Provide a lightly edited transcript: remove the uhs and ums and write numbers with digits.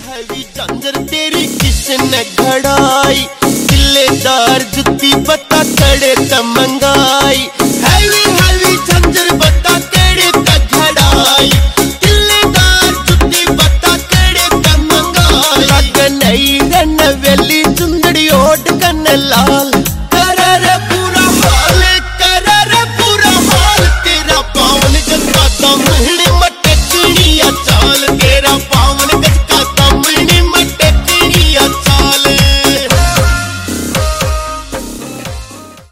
Heavy डंगर तेरी किसने घड़ाई, दिलेदार जुत्ती बता कड़े तमंगाई।